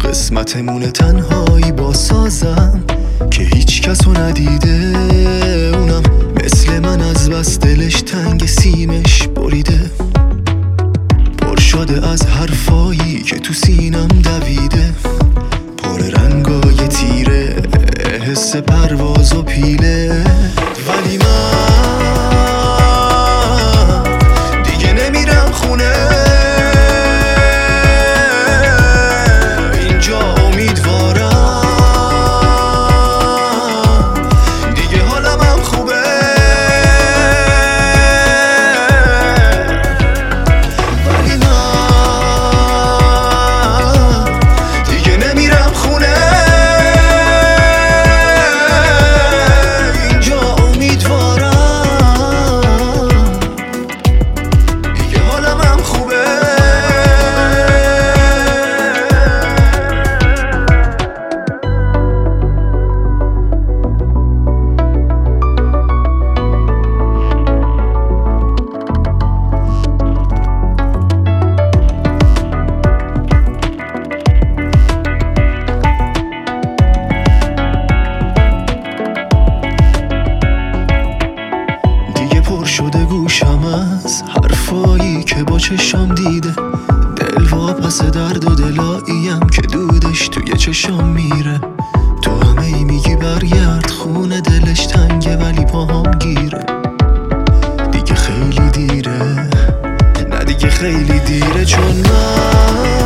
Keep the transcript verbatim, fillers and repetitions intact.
قسمتمونه تنهایی با سازم که هیچ کسو ندیده، اونم مثل من از بس دلش تنگ سیمش بریده، پر شده از حرفایی که تو سینم دویده، پر رنگای تیره حس پرواز و پیله. ولی من دیگه نمیرم خونه، اینجا امیدوارم دیگه حالم هم خوبه. ولی من دیگه نمیرم خونه، اینجا امیدوارم دیگه حالم هم خوبه. پر شده گوشم از حرفایی که با چشام دیده، دل واپس درد و دلاییم که دودش توی چشام میره. تو همه ای میگی برگرد خونه، دلش تنگه ولی پاهام گیره. دیگه خیلی دیره، نه دیگه خیلی دیره، چون من